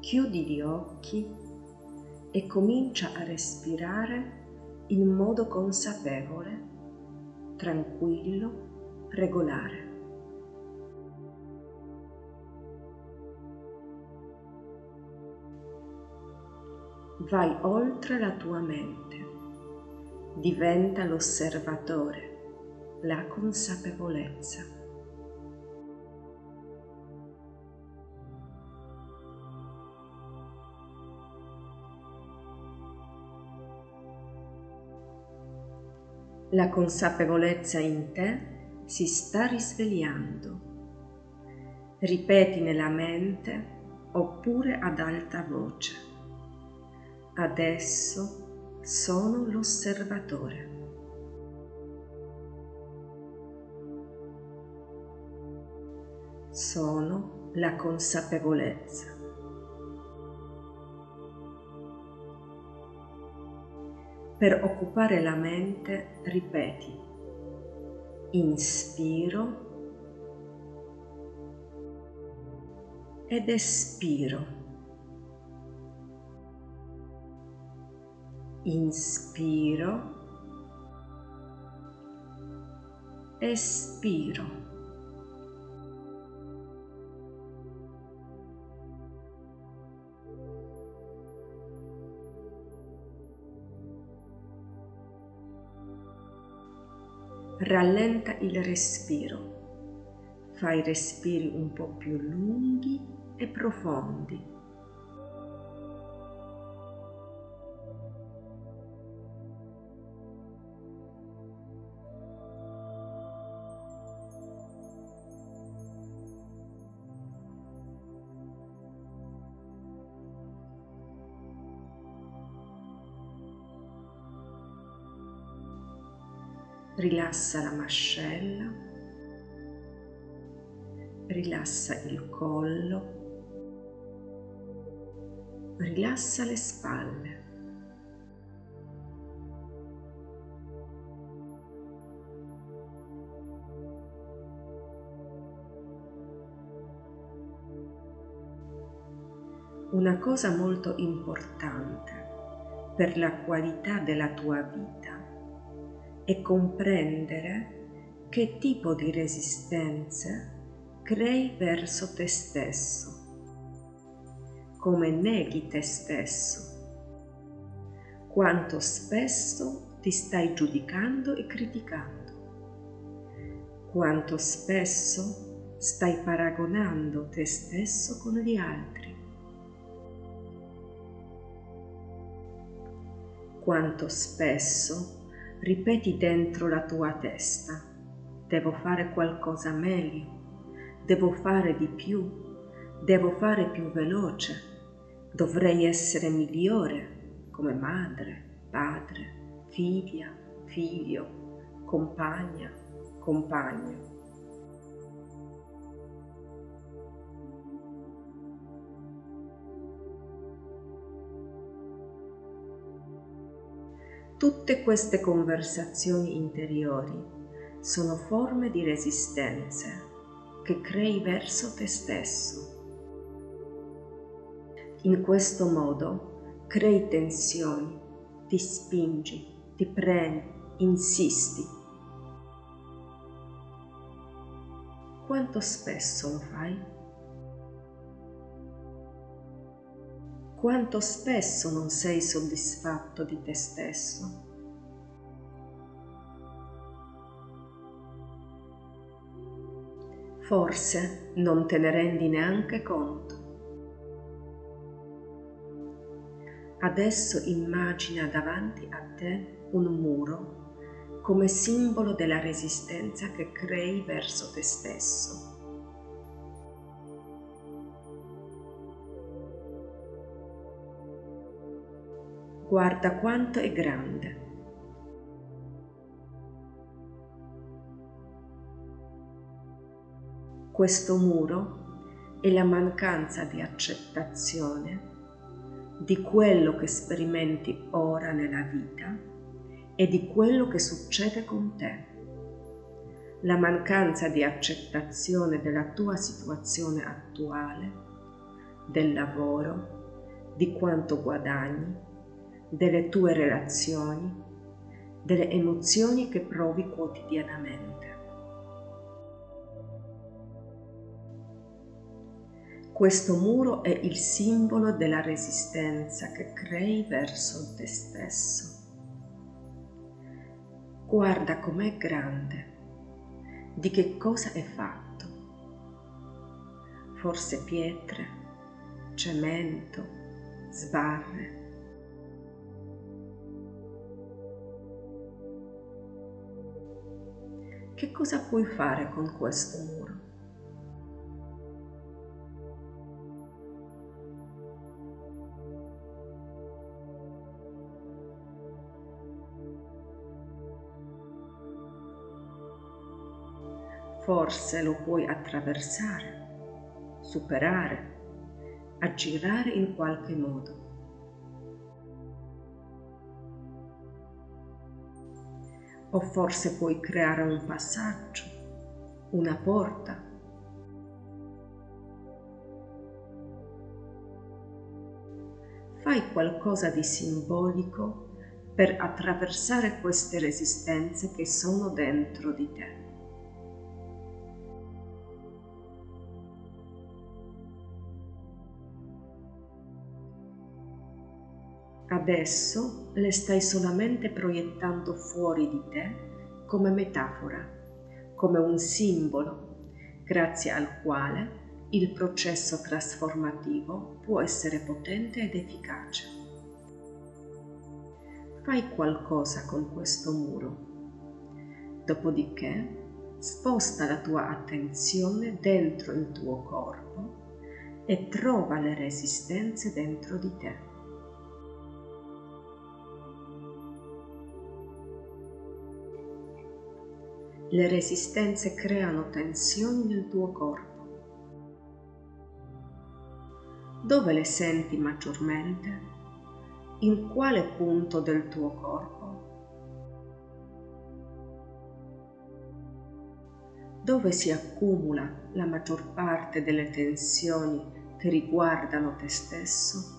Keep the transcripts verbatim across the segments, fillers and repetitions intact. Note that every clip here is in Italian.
chiudi gli occhi e comincia a respirare in modo consapevole, tranquillo, regolare. Vai oltre la tua mente, diventa l'osservatore, la consapevolezza. La consapevolezza in te si sta risvegliando. Ripeti nella mente oppure ad alta voce: adesso sono l'osservatore. Sono la consapevolezza. Per occupare la mente ripeti: inspiro ed espiro. Inspiro, espiro. Rallenta il respiro, fai respiri un po' più lunghi e profondi. Rilassa la mascella, rilassa il collo, rilassa le spalle. Una cosa molto importante per la qualità della tua vita è comprendere che tipo di resistenze crei verso te stesso, come neghi te stesso, quanto spesso ti stai giudicando e criticando, quanto spesso stai paragonando te stesso con gli altri, quanto spesso ripeti dentro la tua testa: devo fare qualcosa meglio, devo fare di più, devo fare più veloce, dovrei essere migliore come madre, padre, figlia, figlio, compagna, compagno. Tutte queste conversazioni interiori sono forme di resistenze che crei verso te stesso. In questo modo crei tensioni, ti spingi, ti premi, insisti. Quanto spesso lo fai? Quanto spesso non sei soddisfatto di te stesso? Forse non te ne rendi neanche conto. Adesso immagina davanti a te un muro come simbolo della resistenza che crei verso te stesso. Guarda quanto è grande. Questo muro è la mancanza di accettazione di quello che sperimenti ora nella vita e di quello che succede con te. La mancanza di accettazione della tua situazione attuale del lavoro, di quanto guadagni, delle tue relazioni, delle emozioni che provi quotidianamente. Questo muro è il simbolo della resistenza che crei verso te stesso. Guarda com'è grande, di che cosa è fatto. Forse pietre, cemento, sbarre. Che cosa puoi fare con questo muro? Forse lo puoi attraversare, superare, aggirare in qualche modo. O forse puoi creare un passaggio, una porta. Fai qualcosa di simbolico per attraversare queste resistenze che sono dentro di te. Adesso le stai solamente proiettando fuori di te come metafora, come un simbolo, grazie al quale il processo trasformativo può essere potente ed efficace. Fai qualcosa con questo muro. Dopodiché sposta la tua attenzione dentro il tuo corpo e trova le resistenze dentro di te. Le resistenze creano tensioni nel tuo corpo. Dove le senti maggiormente? In quale punto del tuo corpo? Dove si accumula la maggior parte delle tensioni che riguardano te stesso?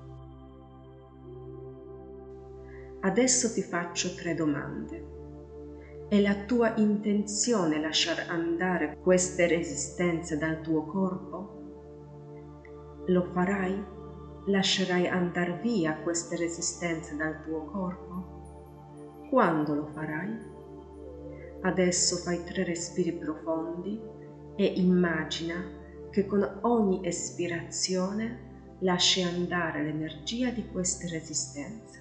Adesso ti faccio tre domande. È la tua intenzione lasciare andare queste resistenze dal tuo corpo? Lo farai? Lascerai andare via queste resistenze dal tuo corpo? Quando lo farai? Adesso fai tre respiri profondi e immagina che con ogni espirazione lasci andare l'energia di queste resistenze.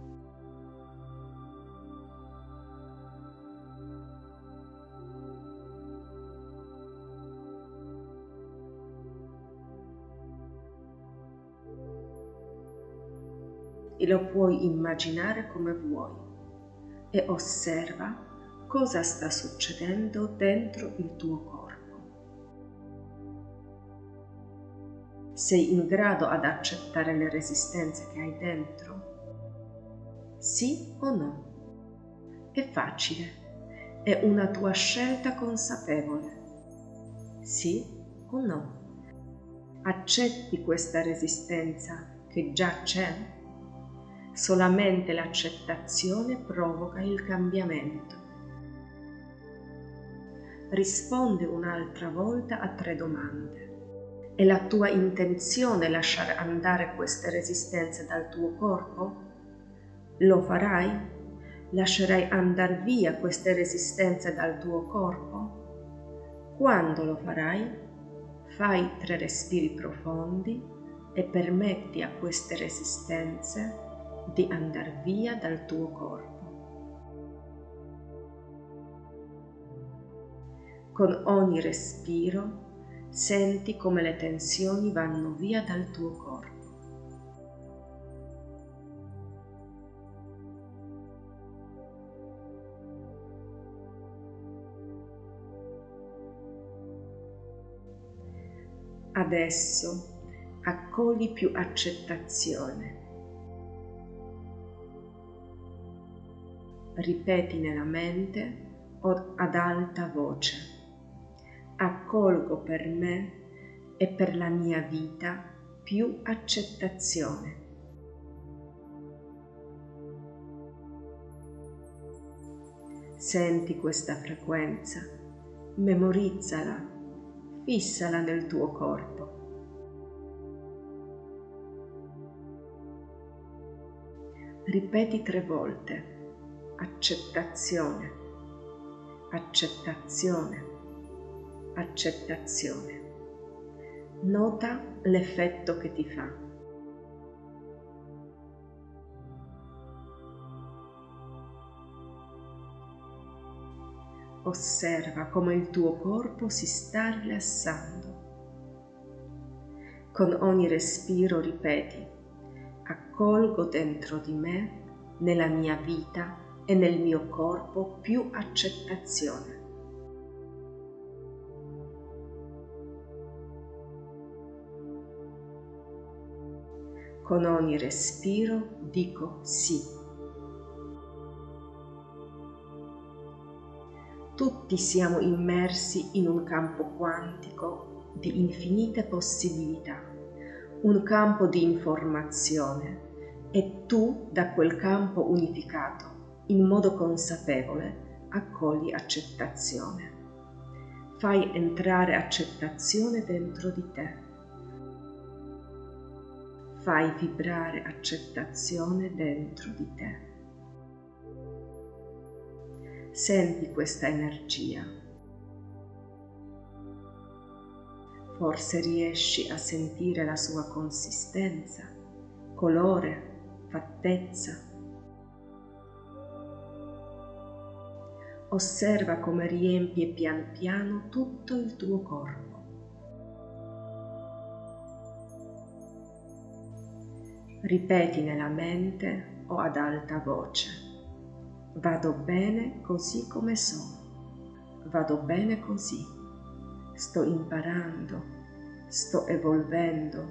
E lo puoi immaginare come vuoi e osserva cosa sta succedendo dentro il tuo corpo. Sei in grado ad accettare le resistenze che hai dentro? Sì o no? È facile, è una tua scelta consapevole. Sì o no? Accetti questa resistenza che già c'è? Solamente l'accettazione provoca il cambiamento. Rispondi un'altra volta a tre domande. È la tua intenzione lasciare andare queste resistenze dal tuo corpo? Lo farai? Lascerai andare via queste resistenze dal tuo corpo? Quando lo farai? Fai tre respiri profondi e permetti a queste resistenze di andare via dal tuo corpo. Con ogni respiro senti come le tensioni vanno via dal tuo corpo. Adesso accogli più accettazione. Ripeti nella mente o ad alta voce: accolgo per me e per la mia vita più accettazione. Senti questa frequenza, memorizzala, fissala nel tuo corpo. Ripeti tre volte: accettazione, accettazione, accettazione. Nota l'effetto che ti fa. Osserva come il tuo corpo si sta rilassando. Con ogni respiro ripeti: accolgo dentro di me, nella mia vita e nel mio corpo più accettazione. Con ogni respiro dico sì. Tutti siamo immersi in un campo quantico di infinite possibilità, un campo di informazione, e tu da quel campo unificato, in modo consapevole, accogli accettazione. Fai entrare accettazione dentro di te. Fai vibrare accettazione dentro di te. Senti questa energia. Forse riesci a sentire la sua consistenza, colore, fattezza. Osserva come riempie pian piano tutto il tuo corpo. Ripeti nella mente o ad alta voce: vado bene così come sono, vado bene così, sto imparando, sto evolvendo,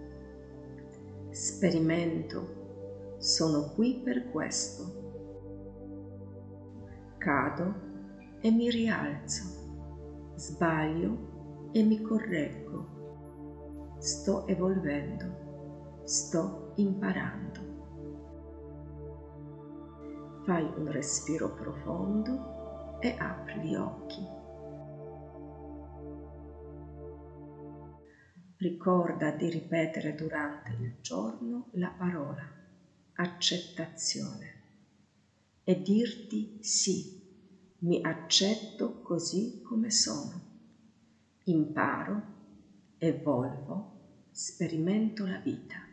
sperimento, sono qui per questo. Cado e mi rialzo, sbaglio e mi correggo, sto evolvendo, sto imparando. Fai un respiro profondo e apri gli occhi. Ricorda di ripetere durante il giorno la parola accettazione e dirti sì, mi accetto così come sono, imparo, evolvo, sperimento la vita.